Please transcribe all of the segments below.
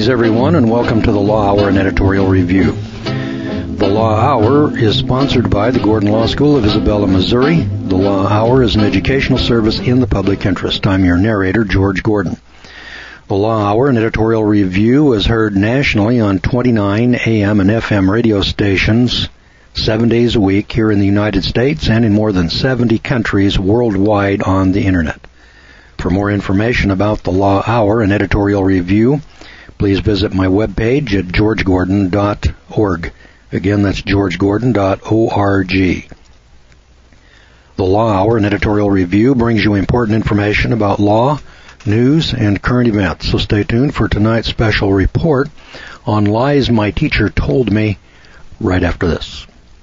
Greetings, everyone, and welcome to the Law Hour and Editorial Review. The Law Hour is sponsored by the Gordon Law School of Isabella, Missouri. The Law Hour is an educational service in the public interest. I'm your narrator, George Gordon. The Law Hour and Editorial Review is heard nationally on 29 AM and FM radio stations 7 days a week here in the United States and in more than 70 countries worldwide on the Internet. For more information about the Law Hour and Editorial Review, please visit my webpage at georgegordon.org. Again, that's georgegordon.org. The Law Hour and Editorial Review brings you important information about law, news, and current events. So stay tuned for tonight's special report on lies my teacher told me right after this.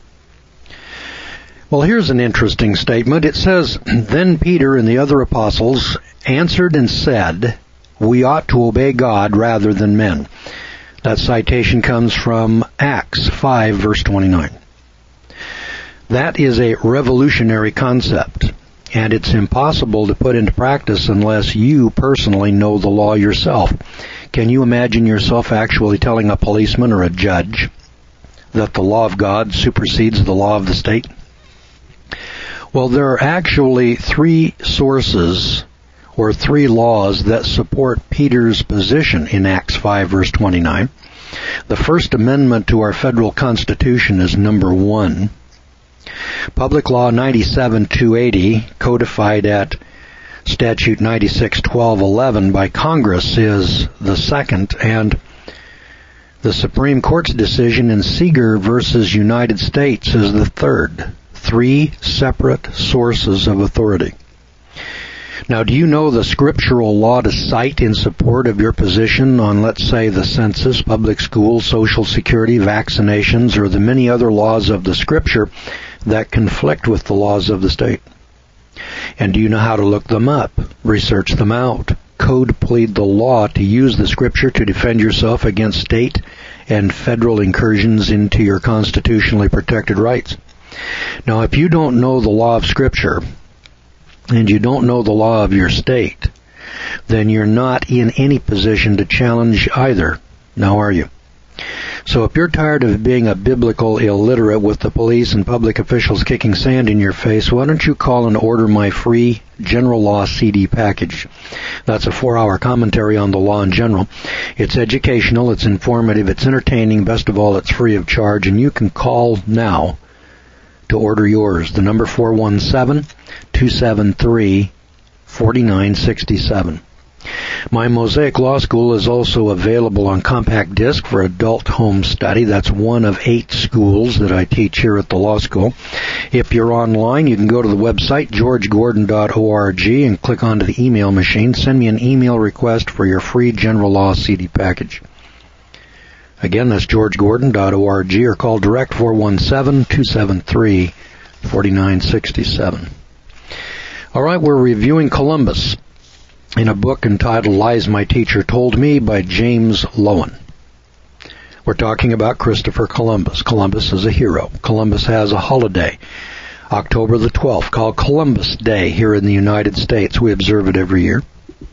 Well, here's an interesting statement. It says, "Then Peter and the other apostles answered and said, 'We ought to obey God rather than men.'" That citation comes from Acts 5, verse 29. That is a revolutionary concept, and it's impossible to put into practice unless you personally know the law yourself. Can you imagine yourself actually telling a policeman or a judge that the law of God supersedes the law of the state? Well, there are actually three sources or three laws that support Peter's position in Acts 5, verse 29. The First Amendment to our federal Constitution is number 1. Public Law 97-280, codified at Statute 96-1211 by Congress, is the second, and the Supreme Court's decision in Seeger versus United States is the third. Three separate sources of authority. Now, do you know the scriptural law to cite in support of your position on, let's say, the census, public schools, Social Security, vaccinations, or the many other laws of the Scripture that conflict with the laws of the state? And do you know how to look them up, research them out, code plead the law to use the Scripture to defend yourself against state and federal incursions into your constitutionally protected rights? Now, if you don't know the law of Scripture, and you don't know the law of your state, then you're not in any position to challenge either, now are you? So if you're tired of being a biblical illiterate with the police and public officials kicking sand in your face, why don't you call and order my free General Law CD package? That's a 4-hour commentary on the law in general. It's educational, it's informative, it's entertaining, best of all, it's free of charge, and you can call now to order yours. The number 417-273-4967. My Mosaic Law School is also available on compact disc for adult home study. That's one of 8 schools that I teach here at the law school. If you're online, you can go to the website, georgegordon.org, and click onto the email machine. Send me an email request for your free General Law CD package. Again, that's georgegordon.org, or call direct 417-273-4967. All right, we're reviewing Columbus in a book entitled Lies My Teacher Told Me by James Loewen. We're talking about Christopher Columbus. Columbus is a hero. Columbus has a holiday, October the 12th, called Columbus Day here in the United States. We observe it every year.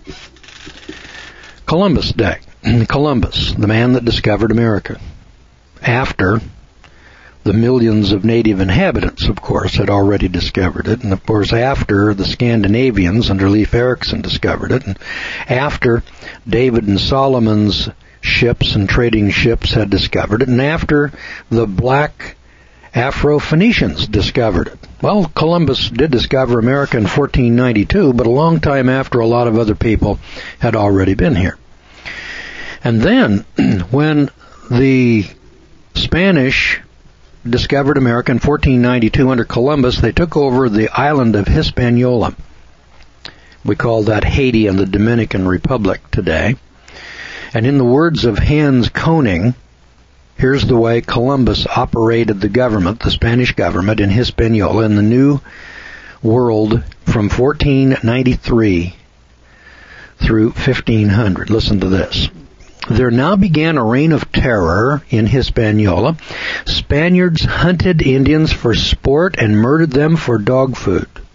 Columbus Day. Columbus, the man that discovered America, after the millions of native inhabitants, of course, had already discovered it, and of course after the Scandinavians under Leif Erikson discovered it, and after David and Solomon's ships and trading ships had discovered it, and after the black Afro-Phoenicians discovered it. Well, Columbus did discover America in 1492, but a long time after a lot of other people had already been here. And then, when the Spanish discovered America in 1492 under Columbus, they took over the island of Hispaniola. We call that Haiti and the Dominican Republic today. And in the words of Hans Koning, here's the way Columbus operated the government, the Spanish government, in Hispaniola in the New World from 1493 through 1500. Listen to this. There now began a reign of terror in Hispaniola. Spaniards hunted Indians for sport and murdered them for dog food.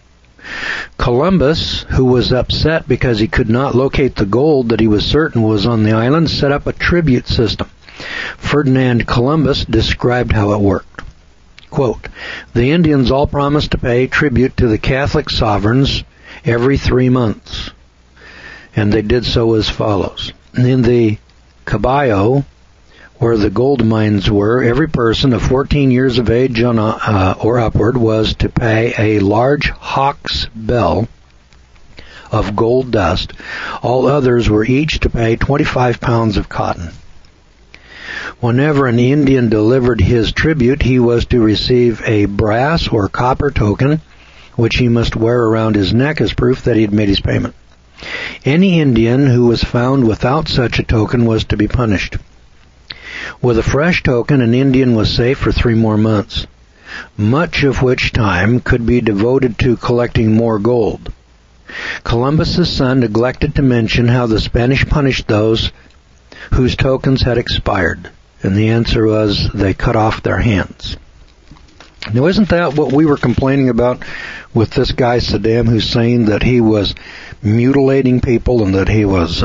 Columbus, who was upset because he could not locate the gold that he was certain was on the island, set up a tribute system. Ferdinand Columbus described how it worked. Quote, "The Indians all promised to pay tribute to the Catholic sovereigns every 3 months. And they did so as follows. In the Caballo, where the gold mines were, every person of 14 years of age or upward was to pay a large hawk's bell of gold dust. All others were each to pay 25 pounds of cotton. Whenever an Indian delivered his tribute, he was to receive a brass or copper token, which he must wear around his neck as proof that he had made his payment. Any Indian who was found without such a token was to be punished. With a fresh token, an Indian was safe for 3 more months, much of which time could be devoted to collecting more gold. Columbus's son neglected to mention how the Spanish punished those whose tokens had expired, and the answer was they cut off their hands." Now, isn't that what we were complaining about with this guy Saddam Hussein, that he was mutilating people and that he was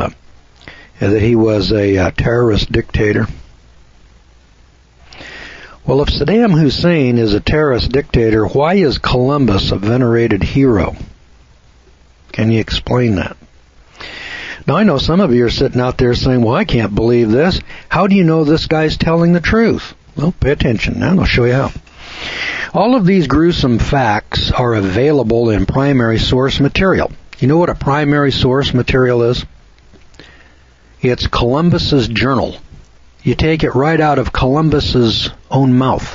a terrorist dictator? Well, if Saddam Hussein is a terrorist dictator, why is Columbus a venerated hero? Can you explain that? Now, I know some of you are sitting out there saying, well, I can't believe this. How do you know this guy's telling the truth? Well, pay attention now, and I'll show you how. All of these gruesome facts are available in primary source material. You know what a primary source material is? It's Columbus's journal. You take it right out of Columbus's own mouth.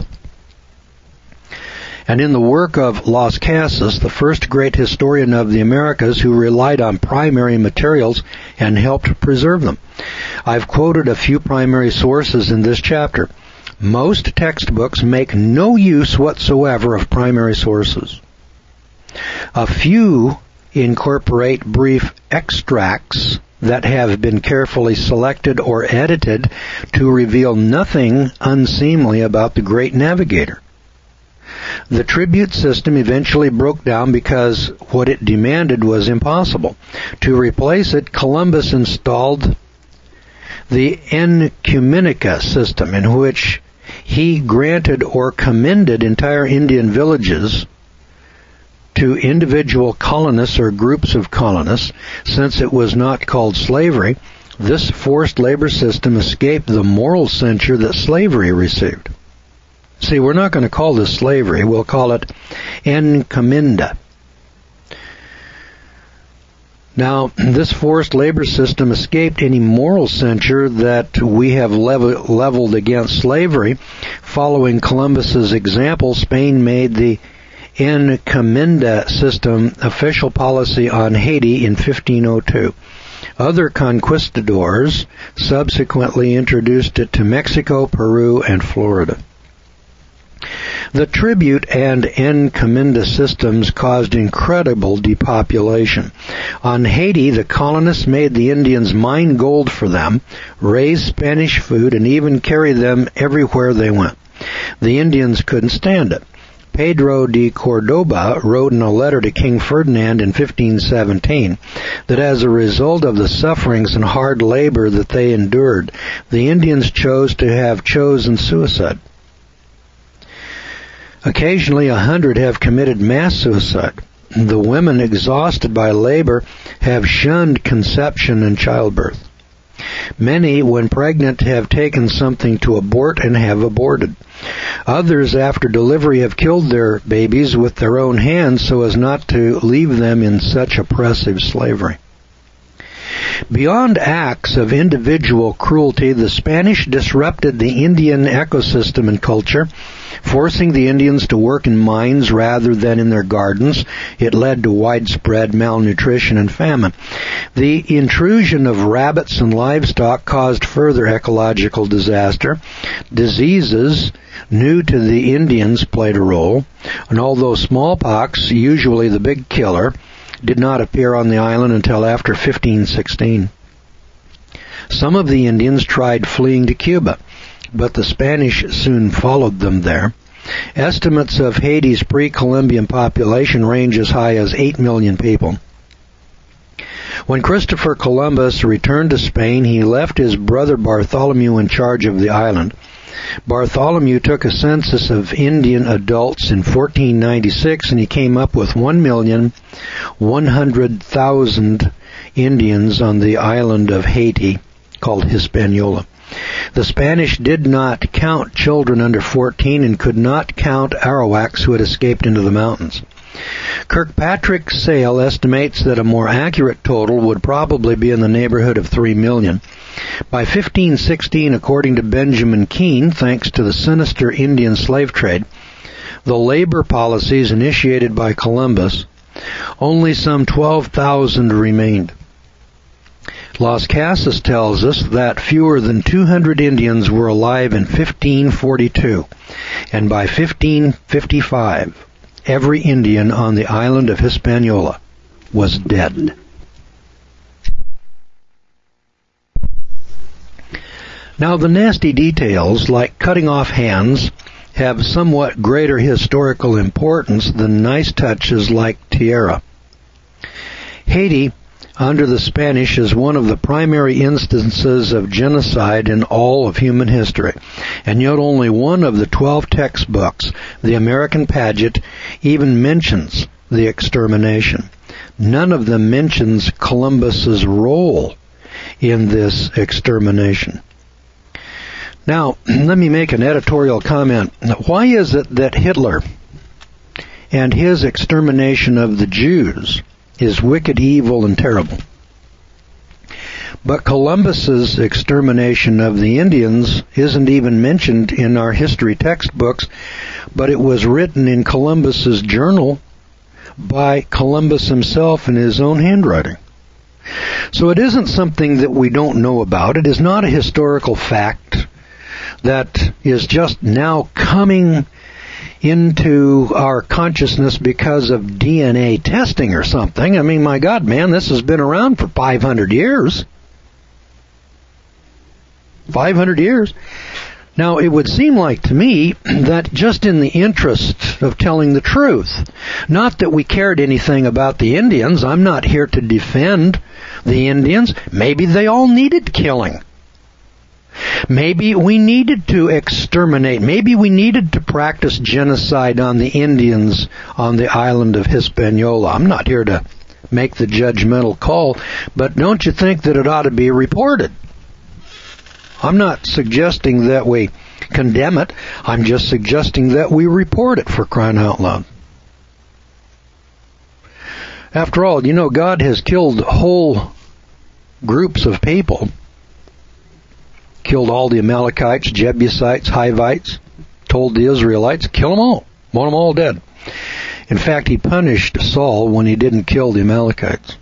And in the work of Las Casas, the first great historian of the Americas who relied on primary materials and helped preserve them. I've quoted a few primary sources in this chapter. Most textbooks make no use whatsoever of primary sources. A few incorporate brief extracts that have been carefully selected or edited to reveal nothing unseemly about the great navigator. The tribute system eventually broke down because what it demanded was impossible. To replace it, Columbus installed the Encominica system, in which he granted or commended entire Indian villages to individual colonists or groups of colonists. Since it was not called slavery, this forced labor system escaped the moral censure that slavery received. See, we're not going to call this slavery. We'll call it encomienda. Now, this forced labor system escaped any moral censure that we have leveled against slavery. Following Columbus's example, Spain made the encomienda system official policy on Haiti in 1502. Other conquistadors subsequently introduced it to Mexico, Peru, and Florida. The tribute and encomienda systems caused incredible depopulation. On Haiti, the colonists made the Indians mine gold for them, raise Spanish food, and even carry them everywhere they went. The Indians couldn't stand it. Pedro de Cordoba wrote in a letter to King Ferdinand in 1517 that as a result of the sufferings and hard labor that they endured, the Indians chose to have chosen suicide. Occasionally 100 have committed mass suicide. The women, exhausted by labor, have shunned conception and childbirth. Many, when pregnant, have taken something to abort and have aborted. Others, after delivery, have killed their babies with their own hands so as not to leave them in such oppressive slavery. Beyond acts of individual cruelty, the Spanish disrupted the Indian ecosystem and culture, forcing the Indians to work in mines rather than in their gardens. It led to widespread malnutrition and famine. The intrusion of rabbits and livestock caused further ecological disaster. Diseases new to the Indians played a role, and although smallpox, usually the big killer, did not appear on the island until after 1516. Some of the Indians tried fleeing to Cuba, but the Spanish soon followed them there. Estimates of Haiti's pre-Columbian population range as high as 8 million people. When Christopher Columbus returned to Spain, he left his brother Bartholomew in charge of the island. Bartholomew took a census of Indian adults in 1496, and he came up with 1,100,000 Indians on the island of Haiti, called Hispaniola. The Spanish did not count children under 14 and could not count Arawaks who had escaped into the mountains. Kirkpatrick Sale estimates that a more accurate total would probably be in the neighborhood of 3 million. By 1516, according to Benjamin Keene, thanks to the sinister Indian slave trade, the labor policies initiated by Columbus, only some 12,000 remained. Las Casas tells us that fewer than 200 Indians were alive in 1542, and by 1555, every Indian on the island of Hispaniola was dead. Now, the nasty details, like cutting off hands, have somewhat greater historical importance than nice touches like tierra. Haiti, under the Spanish, is one of the primary instances of genocide in all of human history, and yet only one of the 12 textbooks, the American Paget, even mentions the extermination. None of them mentions Columbus's role in this extermination. Now, let me make an editorial comment. Why is it that Hitler and his extermination of the Jews is wicked, evil, and terrible, but Columbus's extermination of the Indians isn't even mentioned in our history textbooks, but it was written in Columbus's journal by Columbus himself in his own handwriting? So it isn't something that we don't know about. It is not a historical fact that is just now coming into our consciousness because of DNA testing or something. I mean, my God, man, this has been around for 500 years. 500 years. Now, it would seem like to me that just in the interest of telling the truth, not that we cared anything about the Indians, I'm not here to defend the Indians. Maybe they all needed killing. Maybe we needed to exterminate. Maybe we needed to practice genocide on the Indians on the island of Hispaniola. I'm not here to make the judgmental call, but don't you think that it ought to be reported? I'm not suggesting that we condemn it. I'm just suggesting that we report it, for crying out loud. After all, you know, God has killed whole groups of people. Killed all the Amalekites, Jebusites, Hivites, told the Israelites, kill them all, want them all dead. In fact, he punished Saul when he didn't kill the Amalekites.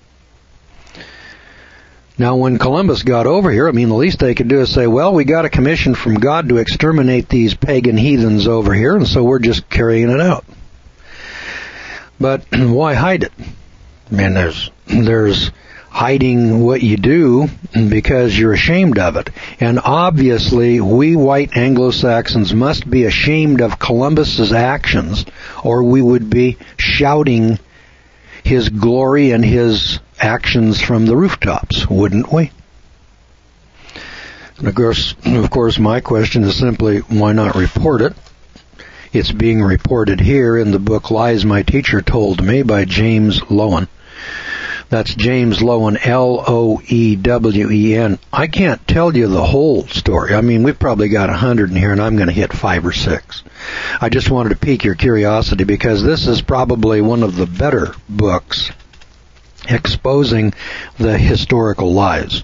Now, when Columbus got over here, I mean, the least they could do is say, well, we got a commission from God to exterminate these pagan heathens over here, and so we're just carrying it out. But why hide it? I mean, there's hiding what you do because you're ashamed of it. And obviously, we white Anglo-Saxons must be ashamed of Columbus's actions, or we would be shouting his glory and his actions from the rooftops, wouldn't we? And of course, my question is simply, why not report it? It's being reported here in the book Lies My Teacher Told Me by James Loewen. That's James Loewen, Loewen. I can't tell you the whole story. I mean, we've probably got 100 in here, and I'm going to hit 5 or 6. I just wanted to pique your curiosity because this is probably one of the better books exposing the historical lies.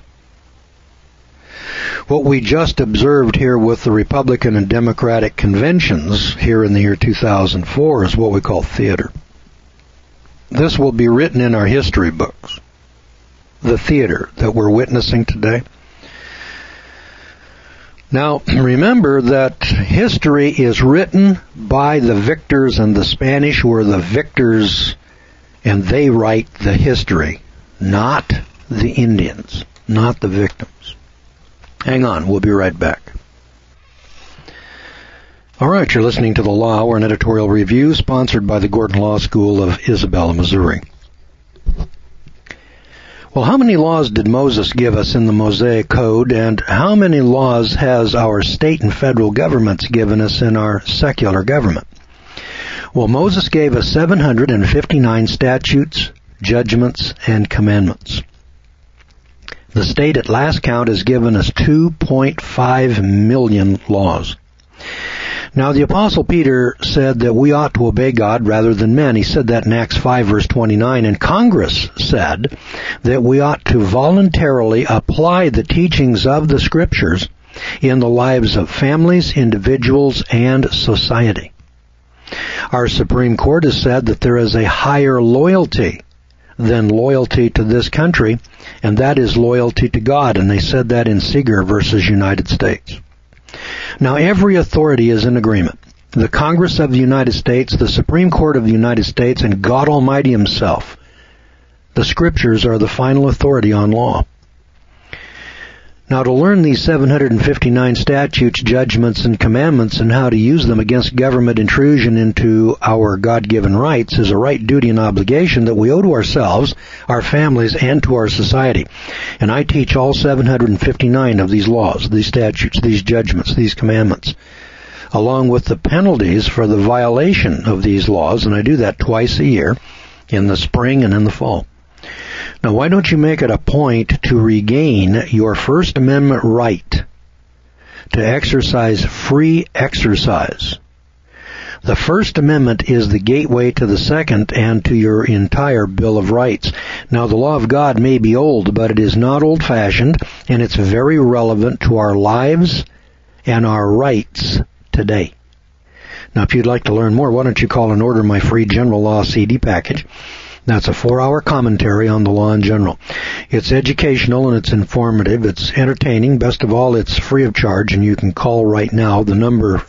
What we just observed here with the Republican and Democratic conventions here in the year 2004 is what we call theater. This will be written in our history books. The theater that we're witnessing today. Now, remember that history is written by the victors, and the Spanish were the victors, and they write the history, not the Indians, not the victims. Hang on, we'll be right back. All right, you're listening to The Law, or an editorial review sponsored by the Gordon Law School of Isabella, Missouri. Well, how many laws did Moses give us in the Mosaic Code, and how many laws has our state and federal governments given us in our secular government? Well, Moses gave us 759 statutes, judgments, and commandments. The state at last count has given us 2.5 million laws. Now, the Apostle Peter said that we ought to obey God rather than men. He said that in Acts 5, verse 29. And Congress said that we ought to voluntarily apply the teachings of the Scriptures in the lives of families, individuals, and society. Our Supreme Court has said that there is a higher loyalty than loyalty to this country, and that is loyalty to God. And they said that in Seeger versus United States. Now, every authority is in agreement. The Congress of the United States, the Supreme Court of the United States, and God Almighty Himself. The Scriptures are the final authority on law. Now, to learn these 759 statutes, judgments, and commandments and how to use them against government intrusion into our God-given rights is a right, duty, and obligation that we owe to ourselves, our families, and to our society. And I teach all 759 of these laws, these statutes, these judgments, these commandments, along with the penalties for the violation of these laws, and I do that twice a year, in the spring and in the fall. Now, why don't you make it a point to regain your First Amendment right to exercise free exercise? The First Amendment is the gateway to the Second and to your entire Bill of Rights. Now, the law of God may be old, but it is not old-fashioned, and it's very relevant to our lives and our rights today. Now, if you'd like to learn more, why don't you call and order my free General Law CD package? That's a 4-hour commentary on the law in general. It's educational and it's informative. It's entertaining. Best of all, it's free of charge, and you can call right now. The number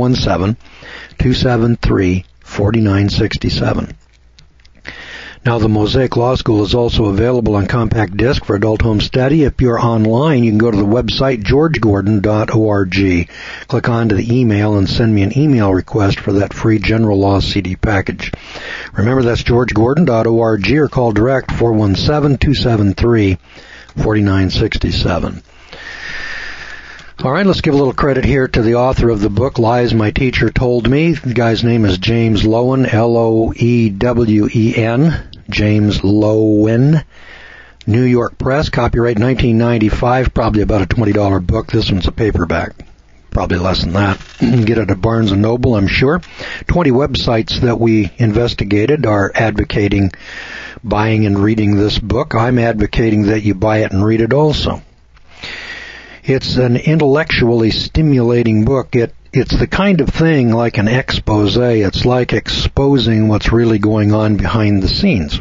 417-273-4967. Now, the Mosaic Law School is also available on compact disc for adult home study. If you're online, you can go to the website georgegordon.org. Click on to the email and send me an email request for that free General Law CD package. Remember, that's georgegordon.org, or call direct 417-273-4967. All right, let's give a little credit here to the author of the book, Lies My Teacher Told Me. The guy's name is James Loewen, Loewen, James Loewen, New York Press, copyright 1995, probably about a $20 book. This one's a paperback, probably less than that. You can get it at Barnes & Noble, I'm sure. 20 websites that we investigated are advocating buying and reading this book. I'm advocating that you buy it and read it also. It's an intellectually stimulating book. It's the kind of thing like an expose. It's like exposing what's really going on behind the scenes.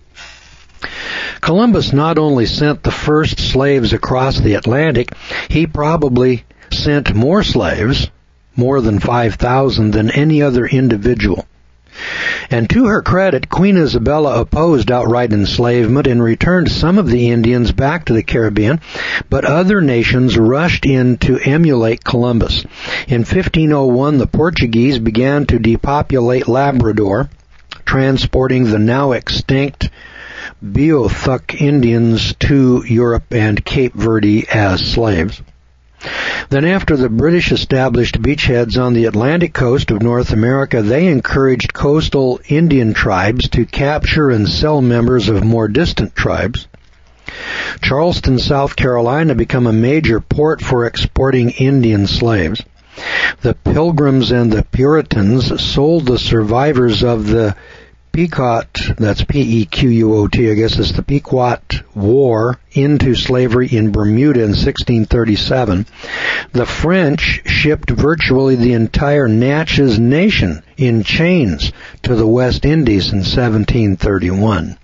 Columbus not only sent the first slaves across the Atlantic, he probably sent more slaves, more than 5,000, than any other individual. And to her credit, Queen Isabella opposed outright enslavement and returned some of the Indians back to the Caribbean, but other nations rushed in to emulate Columbus. In 1501, the Portuguese began to depopulate Labrador, transporting the now extinct Beothuk Indians to Europe and Cape Verde as slaves. Then after the British established beachheads on the Atlantic coast of North America, they encouraged coastal Indian tribes to capture and sell members of more distant tribes. Charleston, South Carolina became a major port for exporting Indian slaves. The Pilgrims and the Puritans sold the survivors of the Pequot, that's P-E-Q-U-O-T, I guess it's the Pequot War, into slavery in Bermuda in 1637. The French shipped virtually the entire Natchez Nation in chains to the West Indies in 1731.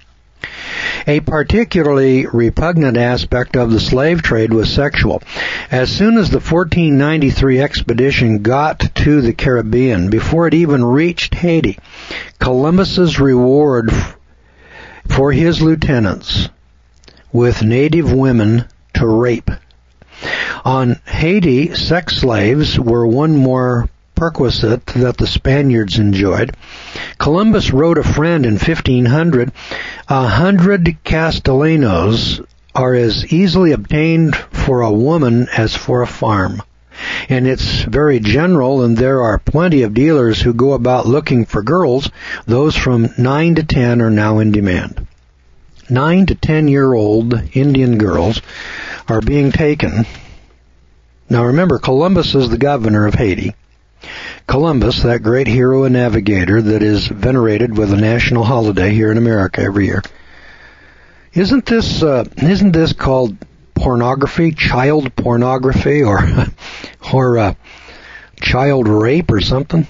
A particularly repugnant aspect of the slave trade was sexual. As soon as the 1493 expedition got to the Caribbean, before it even reached Haiti, Columbus's reward for his lieutenants with native women to rape. On Haiti, sex slaves were one more perquisite that the Spaniards enjoyed. Columbus wrote a friend in 1500, 100 castellanos are as easily obtained for a woman as for a farm. And it's very general, and there are plenty of dealers who go about looking for girls. Those from 9 to 10 are now in demand. 9 to 10-year-old Indian girls are being taken. Now remember, Columbus is the governor of Haiti. Columbus, that great hero and navigator that is venerated with a national holiday here in America every year. Isn't this called pornography, child pornography, or child rape or something?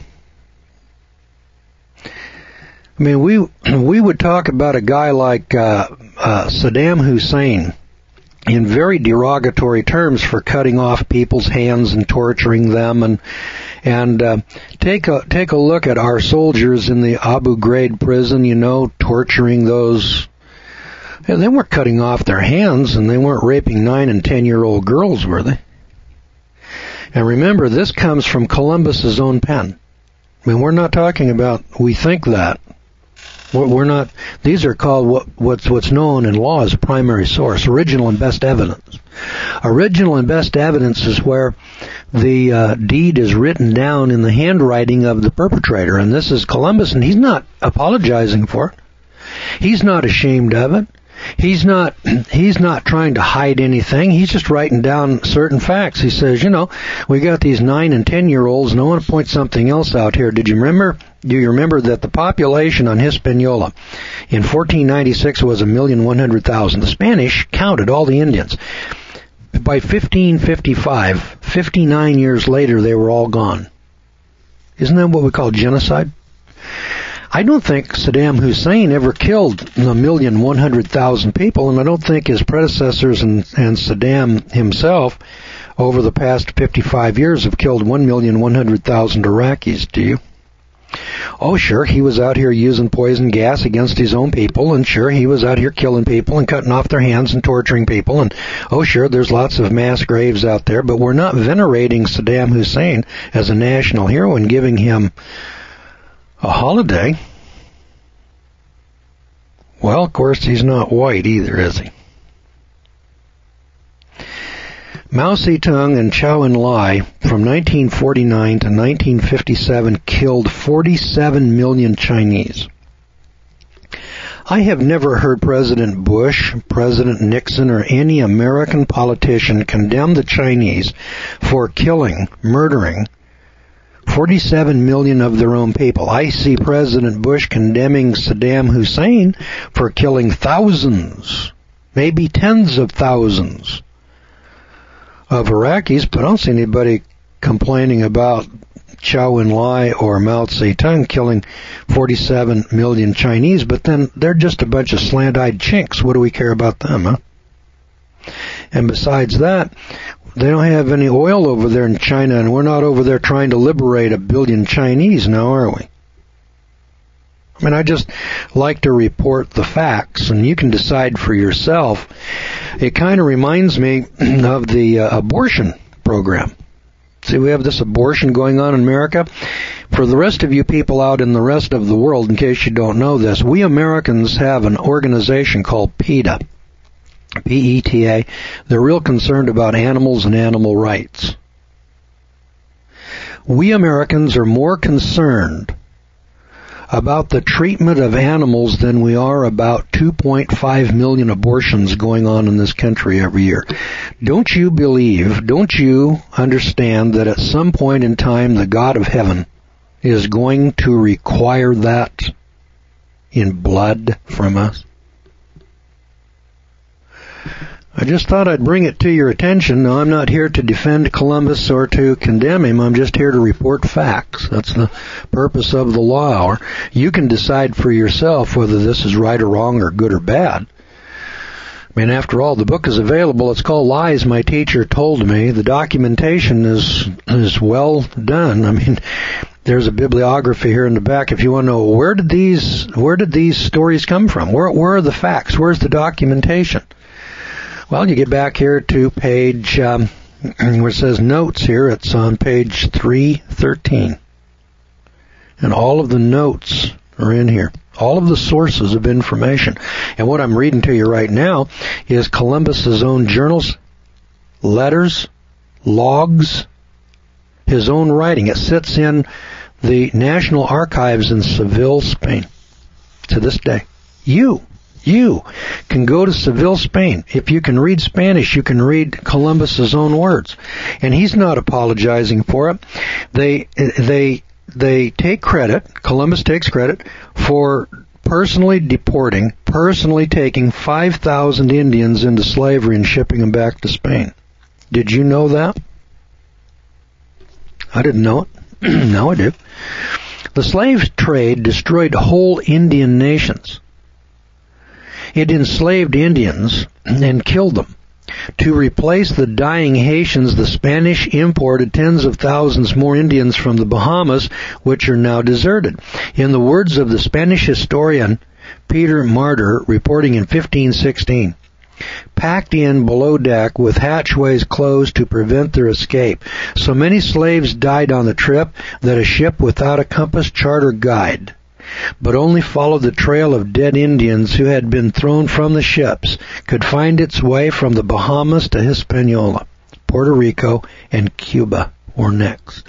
I mean, we would talk about a guy like Saddam Hussein in very derogatory terms for cutting off people's hands and torturing them, and take a look at our soldiers in the Abu Ghraib prison, torturing those. And they weren't cutting off their hands, and they weren't raping 9 and 10-year-old girls, were they? And remember, this comes from Columbus's own pen. I mean, we're not talking about we think that. We're not. These are called what's known in law as a primary source, original and best evidence. Original and best evidence is where the deed is written down in the handwriting of the perpetrator, and this is Columbus, and he's not apologizing for it. He's not ashamed of it. He's not trying to hide anything. He's just writing down certain facts. He says, we got these 9 and 10-year-olds, and I want to point something else out here. Do you remember that the population on Hispaniola in 1496 was 1,100,000? The Spanish counted all the Indians. By 1555, 59 years later, they were all gone. Isn't that what we call genocide? I don't think Saddam Hussein ever killed 1,100,000 people, and I don't think his predecessors and Saddam himself over the past 55 years have killed 1,100,000 Iraqis, do you? Oh, sure, he was out here using poison gas against his own people, and sure, he was out here killing people and cutting off their hands and torturing people, and oh, sure, there's lots of mass graves out there, but we're not venerating Saddam Hussein as a national hero and giving him a holiday. Well, of course, he's not white either, is he? Mao Zedong and Zhou Enlai from 1949 to 1957 killed 47 million Chinese. I have never heard President Bush, President Nixon, or any American politician condemn the Chinese for killing, murdering 47 million of their own people. I see President Bush condemning Saddam Hussein for killing thousands, maybe tens of thousands of Iraqis, but I don't see anybody complaining about Zhou Enlai or Mao Zedong killing 47 million Chinese, but then they're just a bunch of slant-eyed chinks. What do we care about them, huh? And besides that, they don't have any oil over there in China, and we're not over there trying to liberate 1 billion Chinese now, are we? I mean, I just like to report the facts, and you can decide for yourself. It kind of reminds me of the abortion program. See, we have this abortion going on in America. For the rest of you people out in the rest of the world, in case you don't know this, we Americans have an organization called PETA. P-E-T-A. They're real concerned about animals and animal rights. We Americans are more concerned about the treatment of animals than we are about 2.5 million abortions going on in this country every year. Don't you understand that at some point in time the God of heaven is going to require that in blood from us? I just thought I'd bring it to your attention. Now, I'm not here to defend Columbus or to condemn him. I'm just here to report facts. That's the purpose of the Law Hour. You can decide for yourself whether this is right or wrong or good or bad. I mean, after all, the book is available. It's called Lies My Teacher Told Me. The documentation is well done. I mean, there's a bibliography here in the back if you want to know where did these stories come from? Where are the facts? Where's the documentation? Well, you get back here to page where it says notes here. It's on page 313. And all of the notes are in here. All of the sources of information. And what I'm reading to you right now is Columbus's own journals, letters, logs, his own writing. It sits in the National Archives in Seville, Spain, to this day. You can go to Seville, Spain. If you can read Spanish, you can read Columbus's own words. And he's not apologizing for it. They take credit, Columbus takes credit, for personally taking 5,000 Indians into slavery and shipping them back to Spain. Did you know that? I didn't know it. Now I do. The slave trade destroyed whole Indian nations. It enslaved Indians and killed them. To replace the dying Haitians, the Spanish imported tens of thousands more Indians from the Bahamas, which are now deserted. In the words of the Spanish historian Peter Martyr, reporting in 1516, packed in below deck with hatchways closed to prevent their escape. So many slaves died on the trip that a ship without a compass, chart, or guide, but only followed the trail of dead Indians who had been thrown from the ships, could find its way from the Bahamas to Hispaniola. Puerto Rico and Cuba were next.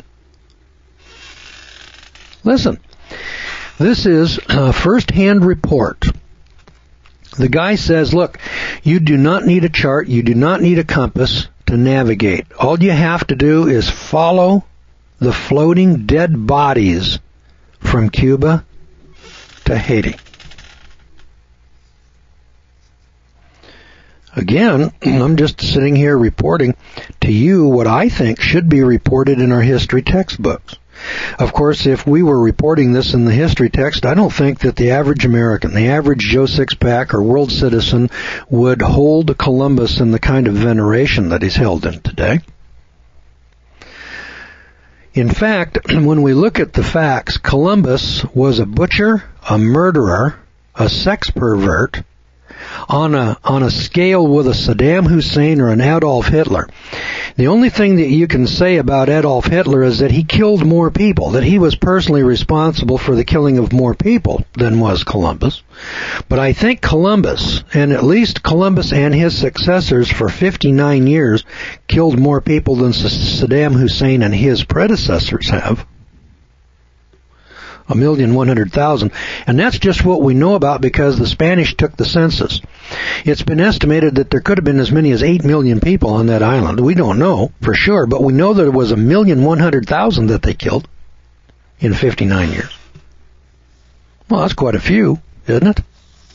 Listen, this is a first-hand report. The guy says, look, you do not need a chart, you do not need a compass to navigate. All you have to do is follow the floating dead bodies from Cuba to Haiti. Again, I'm just sitting here reporting to you what I think should be reported in our history textbooks. Of course, if we were reporting this in the history text, I don't think that the average American, the average Joe Sixpack or world citizen would hold Columbus in the kind of veneration that he's held in today. In fact, when we look at the facts, Columbus was a butcher, a murderer, a sex pervert, on a scale with a Saddam Hussein or an Adolf Hitler. The only thing that you can say about Adolf Hitler is that he killed more people, that he was personally responsible for the killing of more people than was Columbus. But I think Columbus, and at least Columbus and his successors for 59 years, killed more people than Saddam Hussein and his predecessors have. 1,100,000. And that's just what we know about because the Spanish took the census. It's been estimated that there could have been as many as 8 million people on that island. We don't know for sure, but we know that it was 1,100,000 that they killed in 59 years. Well, that's quite a few, isn't it?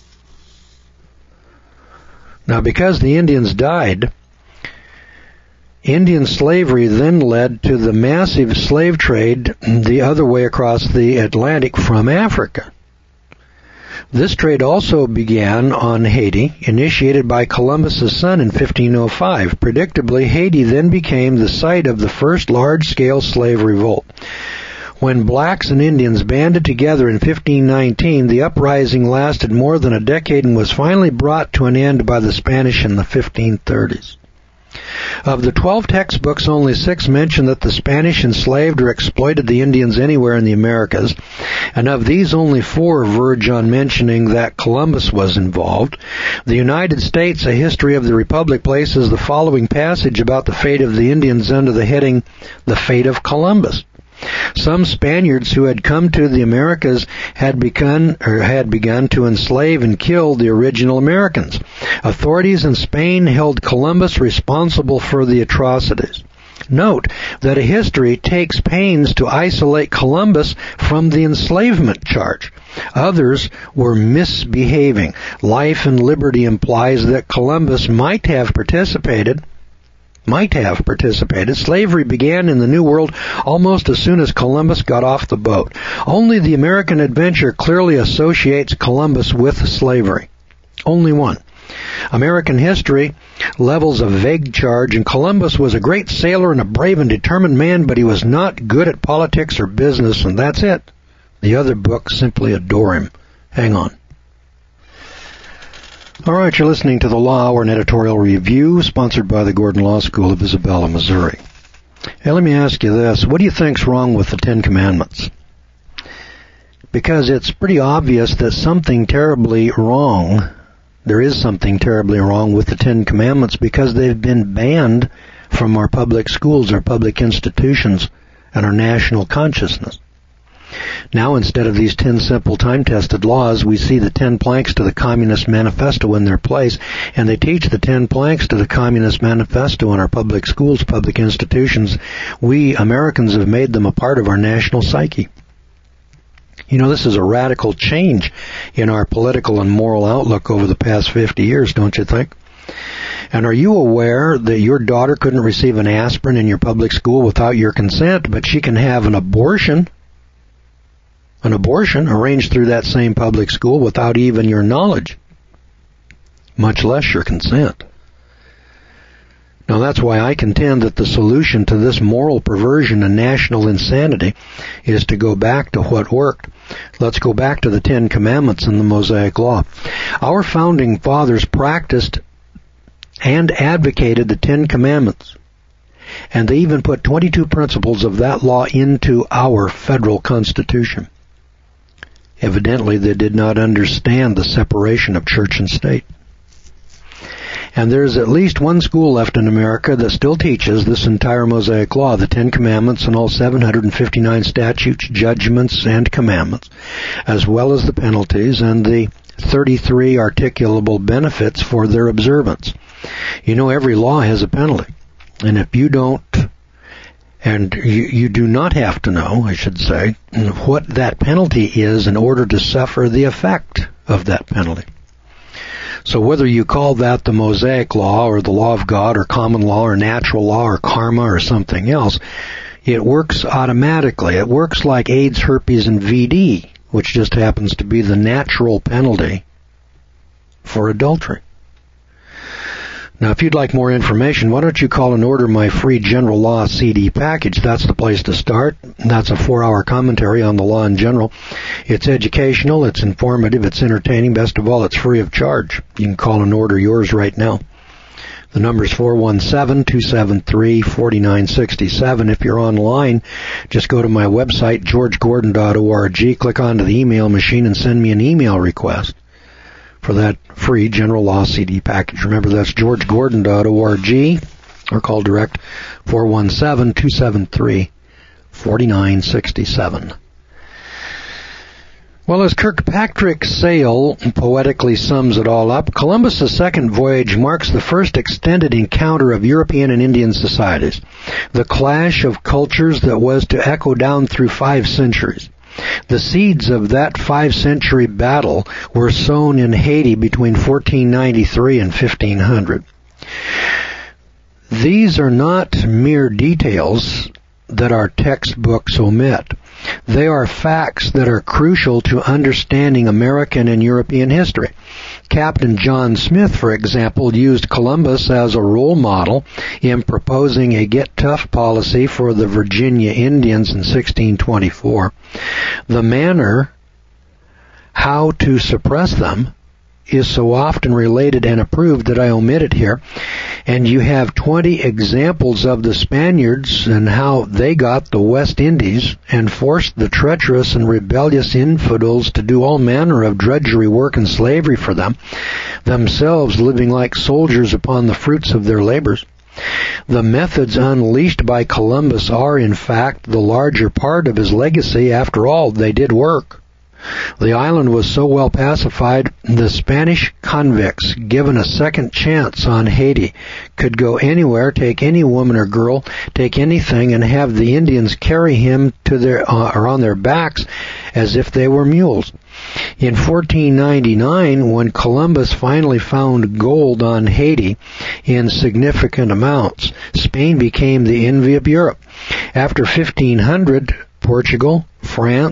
Now, because the Indians died, Indian slavery then led to the massive slave trade the other way across the Atlantic from Africa. This trade also began on Haiti, initiated by Columbus's son in 1505. Predictably, Haiti then became the site of the first large-scale slave revolt. When blacks and Indians banded together in 1519, the uprising lasted more than a decade and was finally brought to an end by the Spanish in the 1530s. Of the 12 textbooks, only 6 mention that the Spanish enslaved or exploited the Indians anywhere in the Americas, and of these only 4 verge on mentioning that Columbus was involved. The United States, A History of the Republic, places the following passage about the fate of the Indians under the heading, The Fate of Columbus. Some Spaniards who had come to the Americas had begun to enslave and kill the original Americans. Authorities in Spain held Columbus responsible for the atrocities. Note that a history takes pains to isolate Columbus from the enslavement charge. Others were misbehaving. Life and Liberty implies that Columbus might have participated. Slavery began in the New World almost as soon as Columbus got off the boat. Only the American adventure clearly associates Columbus with slavery. Only one. American history levels a vague charge, and Columbus was a great sailor and a brave and determined man, but he was not good at politics or business, and that's it. The other books simply adore him. Hang on. All right, you're listening to the Law Hour, an editorial review sponsored by the Gordon Law School of Isabella, Missouri. Hey, let me ask you this. What do you think's wrong with the Ten Commandments? Because it's pretty obvious that there is something terribly wrong with the Ten Commandments, because they've been banned from our public schools, our public institutions, and our national consciousness. Now, instead of these 10 simple time-tested laws, we see the 10 planks to the Communist Manifesto in their place, and they teach the 10 planks to the Communist Manifesto in our public schools, public institutions. We Americans have made them a part of our national psyche. You know, this is a radical change in our political and moral outlook over the past 50 years, don't you think? And are you aware that your daughter couldn't receive an aspirin in your public school without your consent, but she can have an abortion arranged through that same public school without even your knowledge, much less your consent? Now, that's why I contend that the solution to this moral perversion and national insanity is to go back to what worked. Let's go back to the Ten Commandments and the Mosaic Law. Our founding fathers practiced and advocated the Ten Commandments, and they even put 22 principles of that law into our federal Constitution. Evidently, they did not understand the separation of church and state. And there's at least one school left in America that still teaches this entire Mosaic Law, the Ten Commandments and all 759 statutes, judgments, and commandments, as well as the penalties and the 33 articulable benefits for their observance. You know, every law has a penalty. And if you don't, and you do not have to know, I should say, what that penalty is in order to suffer the effect of that penalty. So whether you call that the Mosaic Law or the Law of God or common law or natural law or karma or something else, it works automatically. It works like AIDS, herpes, and VD, which just happens to be the natural penalty for adultery. Now, if you'd like more information, why don't you call and order my free General Law CD package? That's the place to start. That's a 4-hour commentary on the law in general. It's educational, it's informative, it's entertaining. Best of all, it's free of charge. You can call and order yours right now. The number is 417-273-4967. If you're online, just go to my website, georgegordon.org, click onto the email machine and send me an email request for that free General Law CD package. Remember, that's georgegordon.org, or call direct 417-273-4967. Well, as Kirkpatrick Sale poetically sums it all up, Columbus's second voyage marks the first extended encounter of European and Indian societies, the clash of cultures that was to echo down through 5 centuries. The seeds of that 5-century battle were sown in Haiti between 1493 and 1500. These are not mere details that our textbooks omit. They are facts that are crucial to understanding American and European history. Captain John Smith, for example, used Columbus as a role model in proposing a get-tough policy for the Virginia Indians in 1624. The manner how to suppress them is so often related and approved that I omit it here. And you have 20 examples of the Spaniards and how they got the West Indies and forced the treacherous and rebellious infidels to do all manner of drudgery work and slavery for them, themselves living like soldiers upon the fruits of their labors. The methods unleashed by Columbus are, in fact, the larger part of his legacy. After all, they did work. The island was so well pacified, the Spanish convicts, given a second chance on Haiti, could go anywhere, take any woman or girl, take anything, and have the Indians carry him to their or on their backs as if they were mules. In 1499, when Columbus finally found gold on Haiti in significant amounts, Spain became the envy of Europe. After 1500, Portugal, France,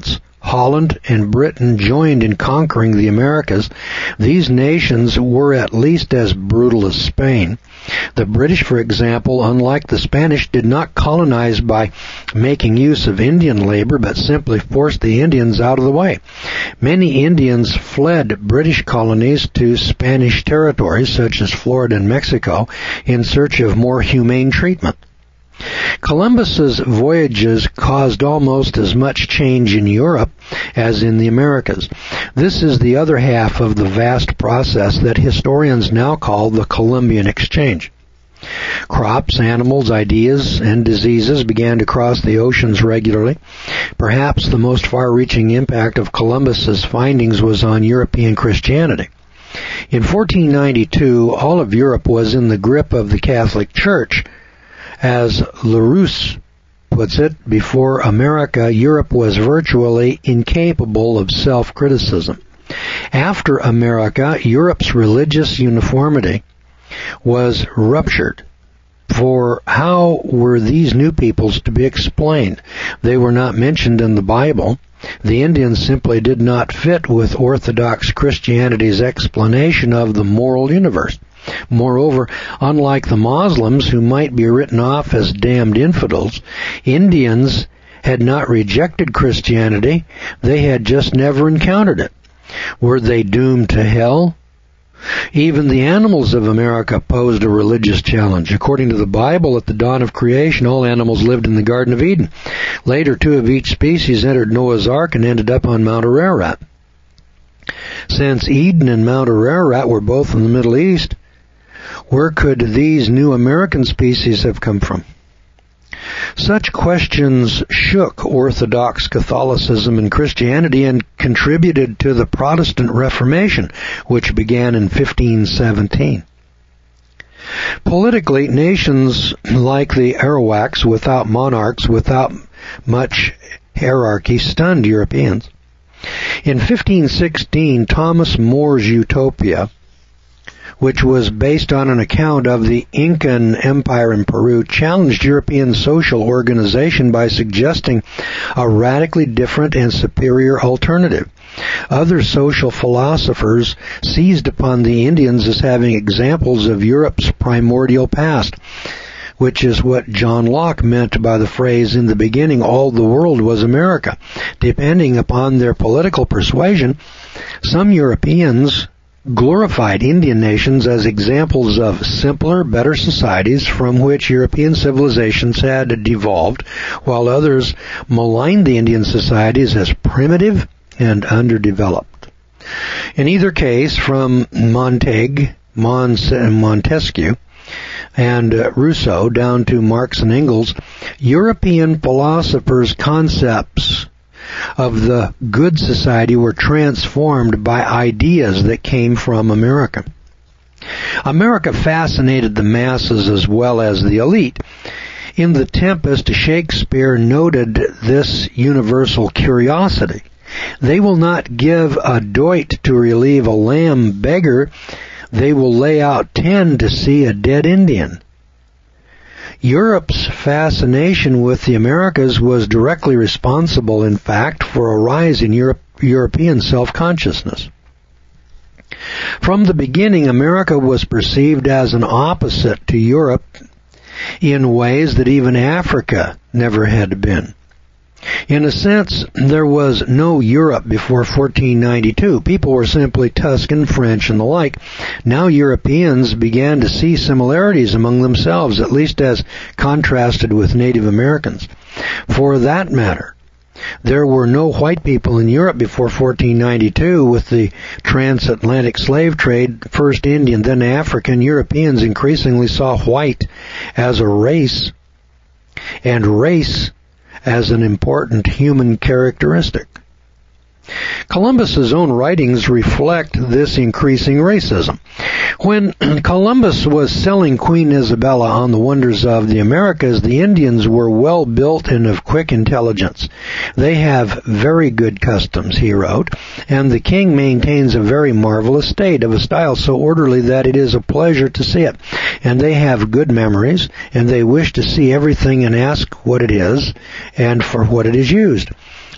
Holland, and Britain joined in conquering the Americas, these nations were at least as brutal as Spain. The British, for example, unlike the Spanish, did not colonize by making use of Indian labor, but simply forced the Indians out of the way. Many Indians fled British colonies to Spanish territories, such as Florida and Mexico, in search of more humane treatment. Columbus's voyages caused almost as much change in Europe as in the Americas. This is the other half of the vast process that historians now call the Columbian Exchange. Crops, animals, ideas, and diseases began to cross the oceans regularly. Perhaps the most far-reaching impact of Columbus's findings was on European Christianity. In 1492, all of Europe was in the grip of the Catholic Church. As Larousse puts it, before America, Europe was virtually incapable of self-criticism. After America, Europe's religious uniformity was ruptured. For how were these new peoples to be explained? They were not mentioned in the Bible. The Indians simply did not fit with Orthodox Christianity's explanation of the moral universe. Moreover, unlike the Muslims, who might be written off as damned infidels, Indians had not rejected Christianity. They had just never encountered it. Were they doomed to hell? Even the animals of America posed a religious challenge. According to the Bible, at the dawn of creation, all animals lived in the Garden of Eden. Later, 2 of each species entered Noah's Ark and ended up on Mount Ararat. Since Eden and Mount Ararat were both in the Middle East, where could these new American species have come from? Such questions shook Orthodox Catholicism and Christianity and contributed to the Protestant Reformation, which began in 1517. Politically, nations like the Arawaks, without monarchs, without much hierarchy, stunned Europeans. In 1516, Thomas More's Utopia, which was based on an account of the Incan Empire in Peru, challenged European social organization by suggesting a radically different and superior alternative. Other social philosophers seized upon the Indians as having examples of Europe's primordial past, which is what John Locke meant by the phrase, "In the beginning all the world was America." Depending upon their political persuasion, some Europeans glorified Indian nations as examples of simpler, better societies from which European civilizations had devolved, while others maligned the Indian societies as primitive and underdeveloped. In either case, from Montesquieu, and Rousseau down to Marx and Engels, European philosophers' concepts of the good society were transformed by ideas that came from America. America fascinated the masses as well as the elite. In The Tempest, Shakespeare noted this universal curiosity. They will not give a doit to relieve a lamb beggar. They will lay out 10 to see a dead Indian. Europe's fascination with the Americas was directly responsible, in fact, for a rise in European self-consciousness. From the beginning, America was perceived as an opposite to Europe in ways that even Africa never had been. In a sense, there was no Europe before 1492. People were simply Tuscan, French, and the like. Now Europeans began to see similarities among themselves, at least as contrasted with Native Americans. For that matter, there were no white people in Europe before 1492. With the transatlantic slave trade, first Indian, then African, Europeans increasingly saw white as a race, and race as an important human characteristic. Columbus's own writings reflect this increasing racism. When Columbus was selling Queen Isabella on the wonders of the Americas, the Indians were well built and of quick intelligence. They have very good customs, he wrote, and the king maintains a very marvelous state, of a style so orderly that it is a pleasure to see it. And they have good memories, and they wish to see everything and ask what it is and for what it is used.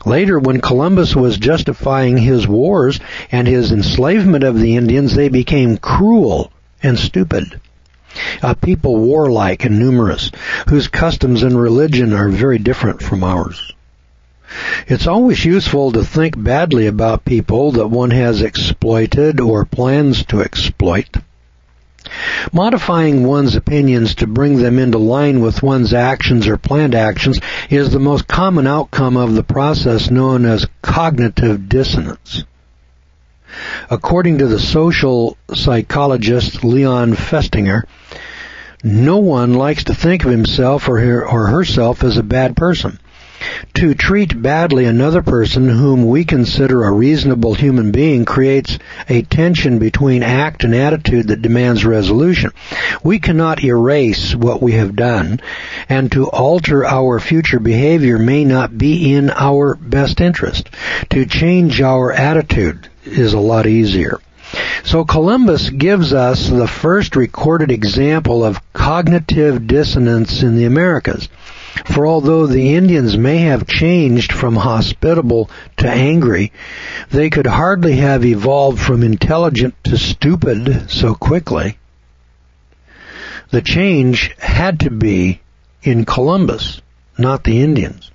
Later, when Columbus was justifying his wars and his enslavement of the Indians, they became cruel and stupid. A people warlike and numerous, whose customs and religion are very different from ours. It's always useful to think badly about people that one has exploited or plans to exploit. Modifying one's opinions to bring them into line with one's actions or planned actions is the most common outcome of the process known as cognitive dissonance. According to the social psychologist Leon Festinger, no one likes to think of himself or herself as a bad person. To treat badly another person whom we consider a reasonable human being creates a tension between act and attitude that demands resolution. We cannot erase what we have done, and to alter our future behavior may not be in our best interest. To change our attitude is a lot easier. So Columbus gives us the first recorded example of cognitive dissonance in the Americas. For although the Indians may have changed from hospitable to angry, they could hardly have evolved from intelligent to stupid so quickly. The change had to be in Columbus, not the Indians.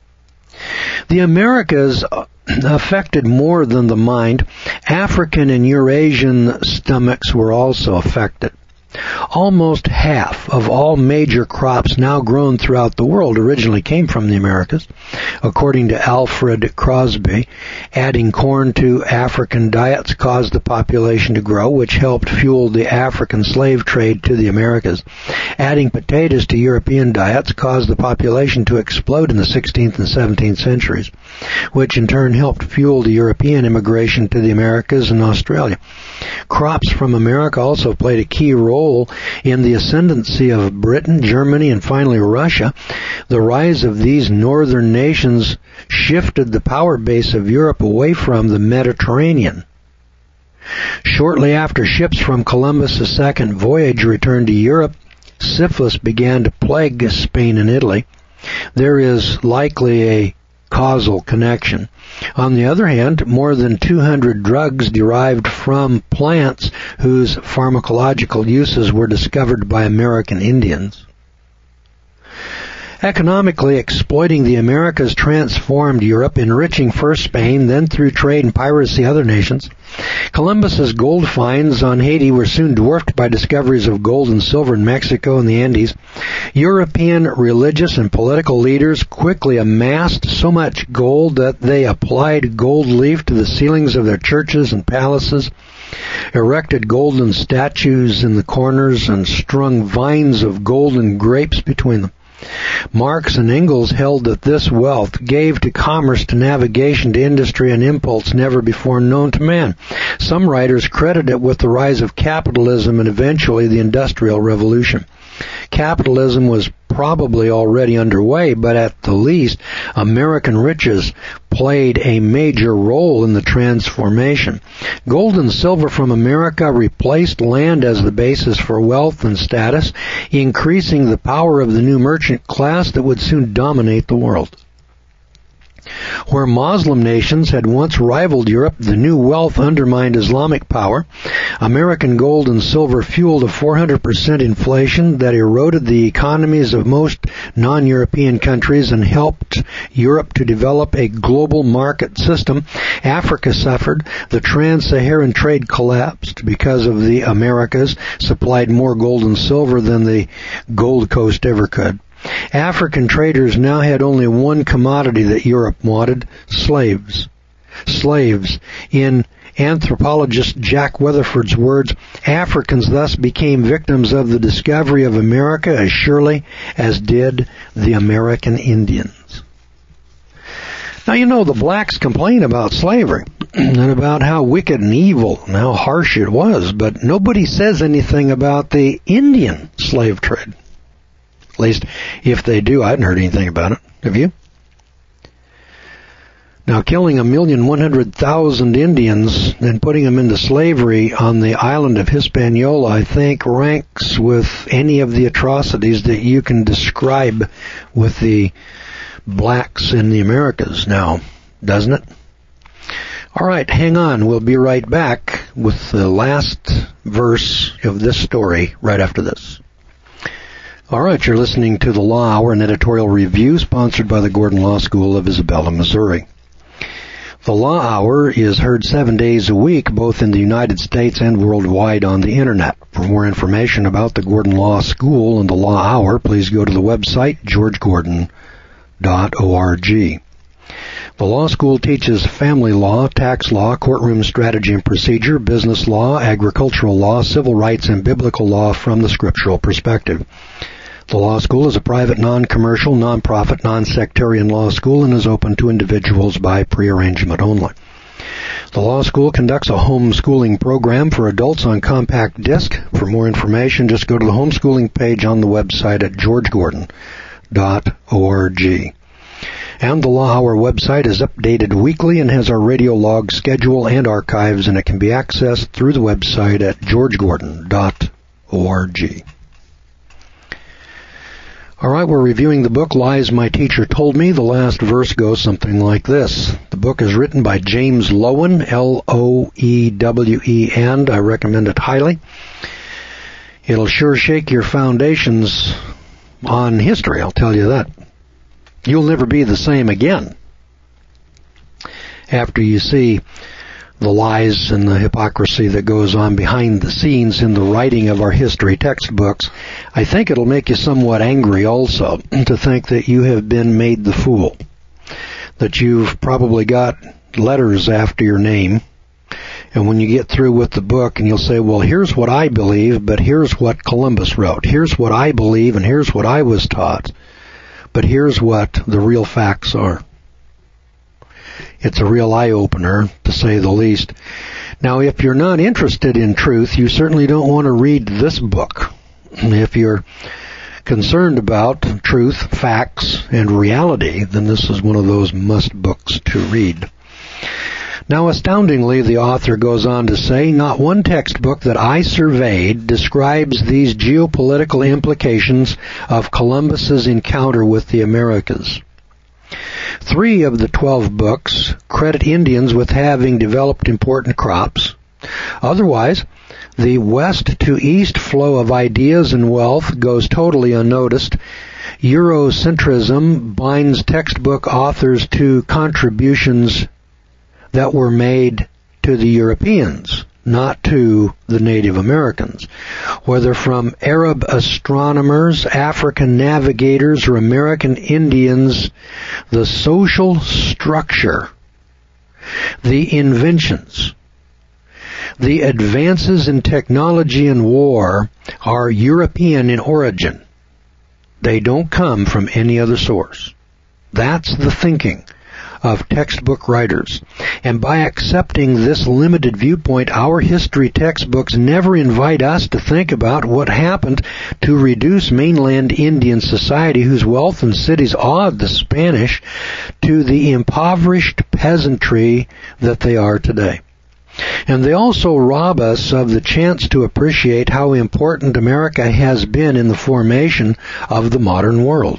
The Americas affected more than the mind. African and Eurasian stomachs were also affected. Almost half of all major crops now grown throughout the world originally came from the Americas. According to Alfred Crosby, adding corn to African diets caused the population to grow, which helped fuel the African slave trade to the Americas. Adding potatoes to European diets caused the population to explode in the 16th and 17th centuries, which in turn helped fuel the European immigration to the Americas and Australia. Crops from America also played a key role in the ascendancy of Britain, Germany, and finally Russia. The rise of these northern nations shifted the power base of Europe away from the Mediterranean. Shortly after ships from Columbus' second voyage returned to Europe, syphilis began to plague Spain and Italy. There is likely a causal connection. On the other hand, more than 200 drugs derived from plants whose pharmacological uses were discovered by American Indians. Economically, exploiting the Americas transformed Europe, enriching first Spain, then through trade and piracy other nations. Columbus's gold finds on Haiti were soon dwarfed by discoveries of gold and silver in Mexico and the Andes. European religious and political leaders quickly amassed so much gold that they applied gold leaf to the ceilings of their churches and palaces, erected golden statues in the corners, and strung vines of golden grapes between them. Marx and Engels held that this wealth gave to commerce, to navigation, to industry, an impulse never before known to man. Some writers credit it with the rise of capitalism and eventually the Industrial Revolution. Capitalism was probably already underway, but at the least, American riches played a major role in the transformation. Gold and silver from America replaced land as the basis for wealth and status, increasing the power of the new merchant class that would soon dominate the world. Where Muslim nations had once rivaled Europe, the new wealth undermined Islamic power. American gold and silver fueled a 400% inflation that eroded the economies of most non-European countries and helped Europe to develop a global market system. Africa suffered. The trans-Saharan trade collapsed because of the Americas supplied more gold and silver than the Gold Coast ever could. African traders now had only one commodity that Europe wanted: slaves. Slaves. In anthropologist Jack Weatherford's words, Africans thus became victims of the discovery of America as surely as did the American Indians. Now, you know, the blacks complain about slavery and about how wicked and evil and how harsh it was, but nobody says anything about the Indian slave trade. At least, if they do, I hadn't heard anything about it. Have you? Now, killing 1,100,000 Indians and putting them into slavery on the island of Hispaniola, I think, ranks with any of the atrocities that you can describe with the blacks in the Americas. Now, doesn't it? All right, hang on. We'll be right back with the last verse of this story right after this. All right, you're listening to the Law Hour, an editorial review sponsored by the Gordon Law School of Isabella, Missouri. The Law Hour is heard 7 days a week, both in the United States and worldwide on the Internet. For more information about the Gordon Law School and the Law Hour, please go to the website georgegordon.org. The law school teaches family law, tax law, courtroom strategy and procedure, business law, agricultural law, civil rights, and biblical law from the scriptural perspective. The law school is a private, non-commercial, non-profit, non-sectarian law school and is open to individuals by prearrangement only. The law school conducts a homeschooling program for adults on compact disc. For more information, just go to the homeschooling page on the website at georgegordon.org. And the Law Hour website is updated weekly and has our radio log schedule and archives, and it can be accessed through the website at georgegordon.org. All right, we're reviewing the book Lies My Teacher Told Me. The last verse goes something like this. The book is written by James Loewen, Loewen. I recommend it highly. It'll sure shake your foundations on history, I'll tell you that. You'll never be the same again after you see the lies and the hypocrisy that goes on behind the scenes in the writing of our history textbooks. I think it'll make you somewhat angry also to think that you have been made the fool, that you've probably got letters after your name, and when you get through with the book and you'll say, well, here's what I believe, but here's what Columbus wrote. Here's what I believe, and here's what I was taught. But here's what the real facts are. It's a real eye-opener, to say the least. Now, if you're not interested in truth, you certainly don't want to read this book. If you're concerned about truth, facts, and reality, then this is one of those must books to read. Now, astoundingly, the author goes on to say, not one textbook that I surveyed describes these geopolitical implications of Columbus's encounter with the Americas. 3 of the 12 books credit Indians with having developed important crops. Otherwise, the west to east flow of ideas and wealth goes totally unnoticed. Eurocentrism binds textbook authors to contributions that were made to the Europeans, not to the Native Americans. Whether from Arab astronomers, African navigators, or American Indians, the social structure, the inventions, the advances in technology and war are European in origin. They don't come from any other source. That's the thinking of textbook writers. And by accepting this limited viewpoint, our history textbooks never invite us to think about what happened to reduce mainland Indian society, whose wealth and cities awed the Spanish, to the impoverished peasantry that they are today. And they also rob us of the chance to appreciate how important America has been in the formation of the modern world.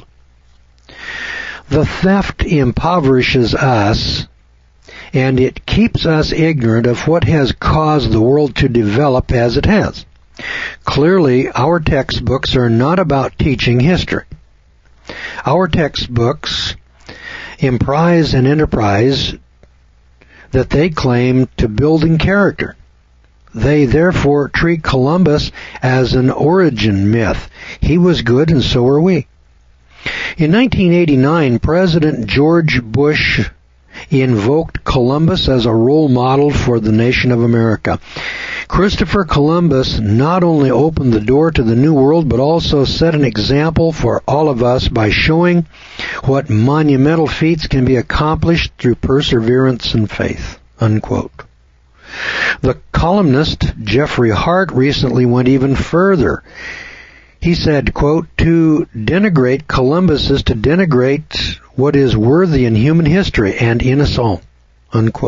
The theft impoverishes us, and it keeps us ignorant of what has caused the world to develop as it has. Clearly, our textbooks are not about teaching history. Our textbooks emprise an enterprise that they claim to building character. They therefore treat Columbus as an origin myth. He was good and so are we. In 1989, President George Bush invoked Columbus as a role model for the nation of America. Christopher Columbus not only opened the door to the New World, but also set an example for all of us by showing what monumental feats can be accomplished through perseverance and faith. Unquote. The columnist Jeffrey Hart recently went even further. He said, quote, to denigrate Columbus is to denigrate what is worthy in human history and in us all, unquote.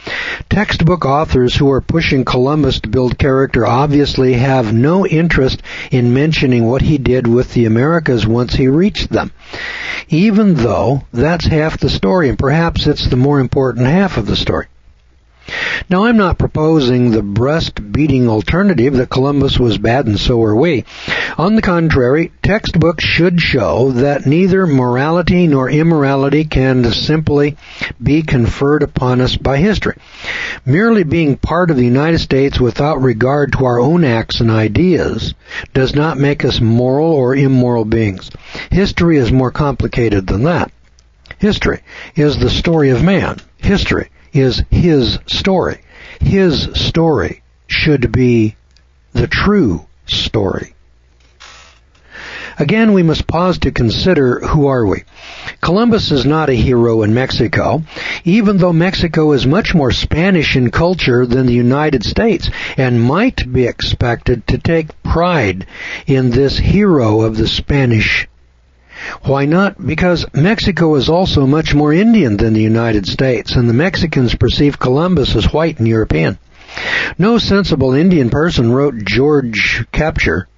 Textbook authors who are pushing Columbus to build character obviously have no interest in mentioning what he did with the Americas once he reached them, even though that's half the story, and perhaps it's the more important half of the story. Now, I'm not proposing the breast-beating alternative that Columbus was bad and so are we. On the contrary, textbooks should show that neither morality nor immorality can simply be conferred upon us by history. Merely being part of the United States without regard to our own acts and ideas does not make us moral or immoral beings. History is more complicated than that. History is the story of man. History is his story. His story should be the true story. Again, we must pause to consider, who are we? Columbus is not a hero in Mexico, even though Mexico is much more Spanish in culture than the United States, and might be expected to take pride in this hero of the Spanish. Why not? Because Mexico is also much more Indian than the United States, and the Mexicans perceive Columbus as white and European. No sensible Indian person, wrote George Capture,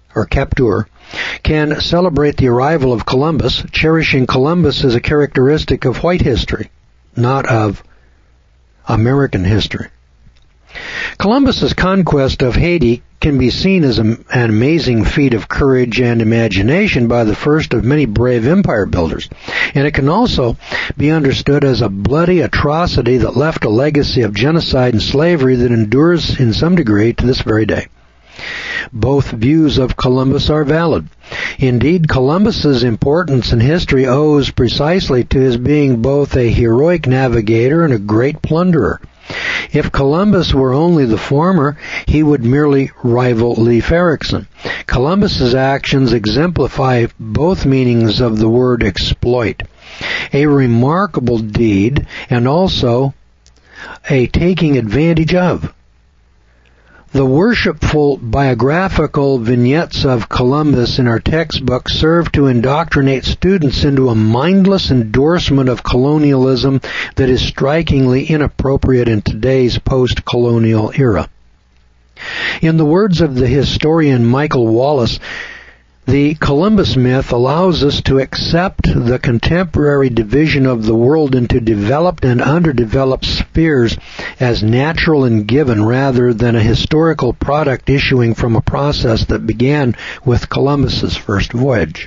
can celebrate the arrival of Columbus, cherishing Columbus as a characteristic of white history, not of American history. Columbus's conquest of Haiti can be seen as an amazing feat of courage and imagination by the first of many brave empire builders, and it can also be understood as a bloody atrocity that left a legacy of genocide and slavery that endures in some degree to this very day. Both views of Columbus are valid. Indeed, Columbus's importance in history owes precisely to his being both a heroic navigator and a great plunderer. If Columbus were only the former, he would merely rival Leif Erikson. Columbus's actions exemplify both meanings of the word exploit. A remarkable deed and also a taking advantage of. The worshipful biographical vignettes of Columbus in our textbooks serve to indoctrinate students into a mindless endorsement of colonialism that is strikingly inappropriate in today's post-colonial era. In the words of the historian Michael Wallace, the Columbus myth allows us to accept the contemporary division of the world into developed and underdeveloped spheres as natural and given rather than a historical product issuing from a process that began with Columbus's first voyage.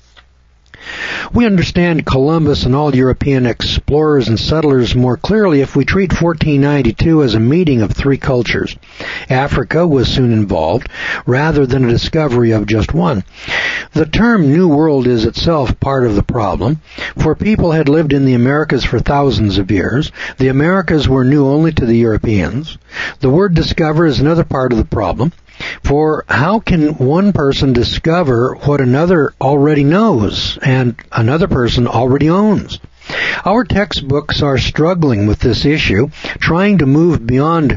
We understand Columbus and all European explorers and settlers more clearly if we treat 1492 as a meeting of three cultures. Africa was soon involved, rather than a discovery of just one. The term New World is itself part of the problem, for people had lived in the Americas for thousands of years. The Americas were new only to the Europeans. The word discover is another part of the problem. For how can one person discover what another already knows and another person already owns? Our textbooks are struggling with this issue, trying to move beyond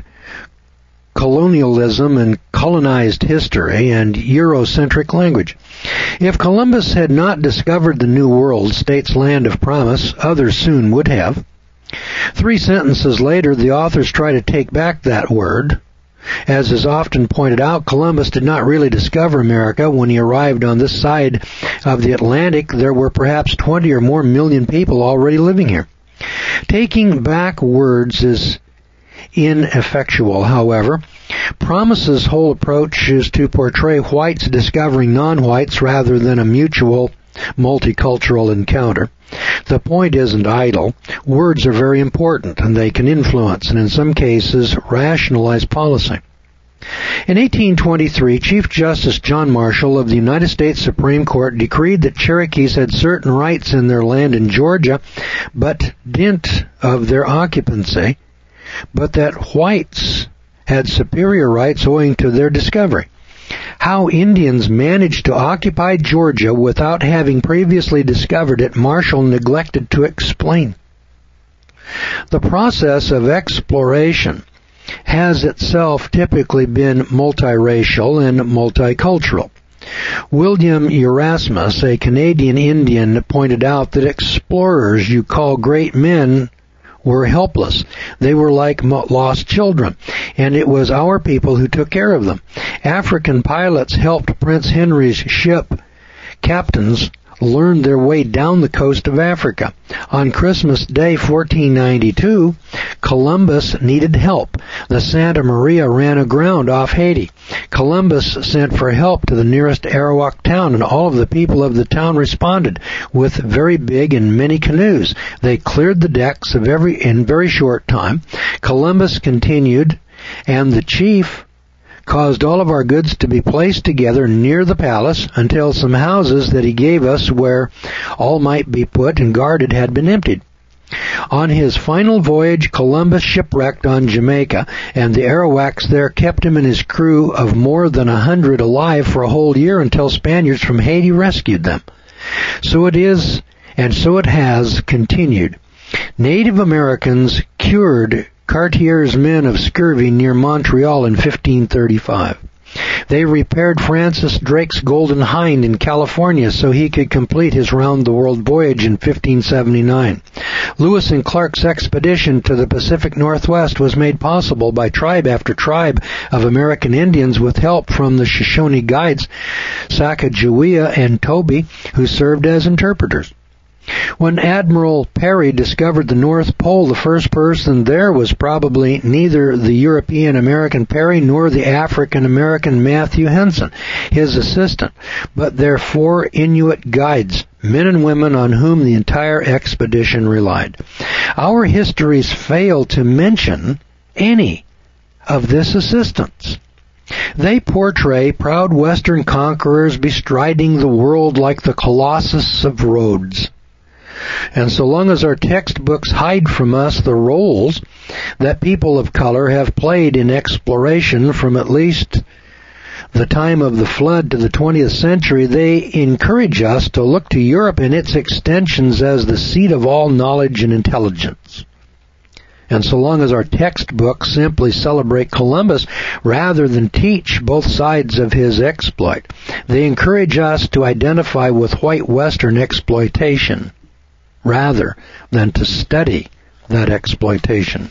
colonialism and colonized history and Eurocentric language. If Columbus had not discovered the New World, state's land of promise, others soon would have. 3 sentences later, the authors try to take back that word. As is often pointed out, Columbus did not really discover America. When he arrived on this side of the Atlantic, there were perhaps 20 or more million people already living here. Taking back words is ineffectual, however. Promise's whole approach is to portray whites discovering non-whites rather than a mutual multicultural encounter. The point isn't idle. Words are very important, and they can influence, and in some cases, rationalize policy. In 1823, Chief Justice John Marshall of the United States Supreme Court decreed that Cherokees had certain rights in their land in Georgia, but didn't of their occupancy, but that whites had superior rights owing to their discovery. How Indians managed to occupy Georgia without having previously discovered it, Marshall neglected to explain. The process of exploration has itself typically been multiracial and multicultural. William Erasmus, a Canadian Indian, pointed out that explorers you call great men were helpless. They were like lost children, and it was our people who took care of them. African pilots helped Prince Henry's ship captains learn their way down the coast of Africa. On Christmas Day 1492, Columbus needed help. The Santa Maria ran aground off Haiti. Columbus sent for help to the nearest Arawak town, and all of the people of the town responded with very big and many canoes. They cleared the decks in very short time. Columbus continued, and the chief caused all of our goods to be placed together near the palace until some houses that he gave us where all might be put and guarded had been emptied. On his final voyage, Columbus shipwrecked on Jamaica, and the Arawaks there kept him and his crew of more than 100 alive for a whole year until Spaniards from Haiti rescued them. So it is, and so it has continued. Native Americans cured Cartier's men of scurvy near Montreal in 1535. They repaired Francis Drake's Golden Hind in California so he could complete his round-the-world voyage in 1579. Lewis and Clark's expedition to the Pacific Northwest was made possible by tribe after tribe of American Indians with help from the Shoshone guides Sacagawea and Toby, who served as interpreters. When Admiral Peary discovered the North Pole, the first person there was probably neither the European-American Peary nor the African-American Matthew Henson, his assistant, but their 4 Inuit guides, men and women on whom the entire expedition relied. Our histories fail to mention any of this assistance. They portray proud Western conquerors bestriding the world like the Colossus of Rhodes. And so long as our textbooks hide from us the roles that people of color have played in exploration from at least the time of the flood to the 20th century, they encourage us to look to Europe and its extensions as the seat of all knowledge and intelligence. And so long as our textbooks simply celebrate Columbus rather than teach both sides of his exploit, they encourage us to identify with white Western exploitation rather than to study that exploitation.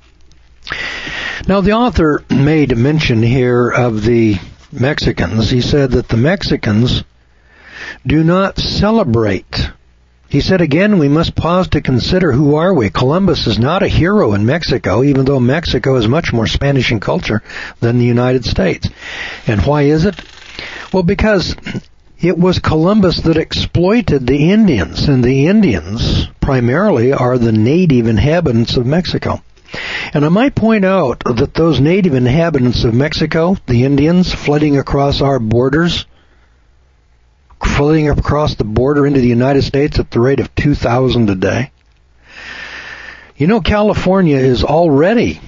Now, the author made mention here of the Mexicans. He said that the Mexicans do not celebrate. He said, again, we must pause to consider, who are we? Columbus is not a hero in Mexico, even though Mexico is much more Spanish in culture than the United States. And why is it? Well, because it was Columbus that exploited the Indians, and the Indians primarily are the native inhabitants of Mexico. And I might point out that those native inhabitants of Mexico, the Indians flooding across our borders, flooding across the border into the United States at the rate of 2,000 a day. You know, California is already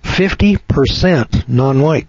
50% non-white.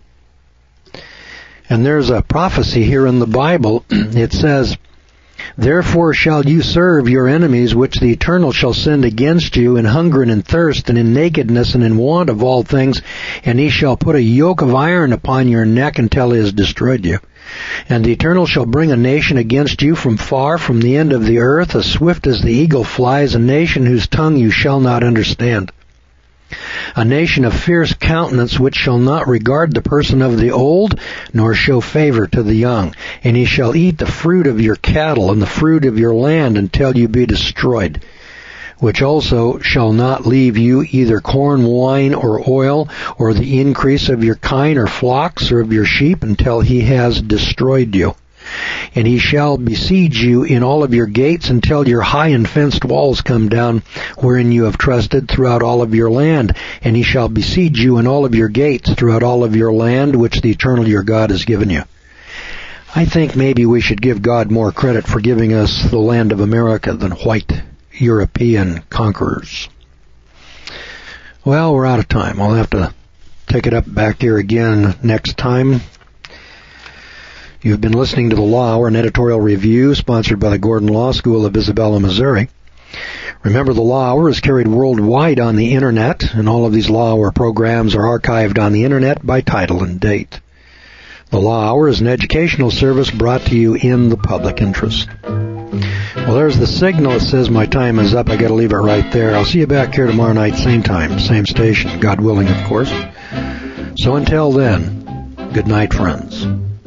And there's a prophecy here in the Bible. It says, therefore shall you serve your enemies, which the Eternal shall send against you in hunger and in thirst and in nakedness and in want of all things, and he shall put a yoke of iron upon your neck until he has destroyed you. And the Eternal shall bring a nation against you from far, from the end of the earth, as swift as the eagle flies, a nation whose tongue you shall not understand. A nation of fierce countenance, which shall not regard the person of the old, nor show favor to the young. And he shall eat the fruit of your cattle and the fruit of your land until you be destroyed, which also shall not leave you either corn, wine, or oil, or the increase of your kine, or flocks, or of your sheep, until he has destroyed you. And he shall besiege you in all of your gates until your high and fenced walls come down, wherein you have trusted throughout all of your land. And he shall besiege you in all of your gates throughout all of your land, which the Eternal your God has given you. I think maybe we should give God more credit for giving us the land of America than white European conquerors. Well, we're out of time. I'll have to take it up back here again next time. You've been listening to The Law Hour, an editorial review sponsored by the Gordon Law School of Isabella, Missouri. Remember, The Law Hour is carried worldwide on the Internet, and all of these Law Hour programs are archived on the Internet by title and date. The Law Hour is an educational service brought to you in the public interest. Well, there's the signal that says my time is up. I got to leave it right there. I'll see you back here tomorrow night, same time, same station, God willing, of course. So until then, good night, friends.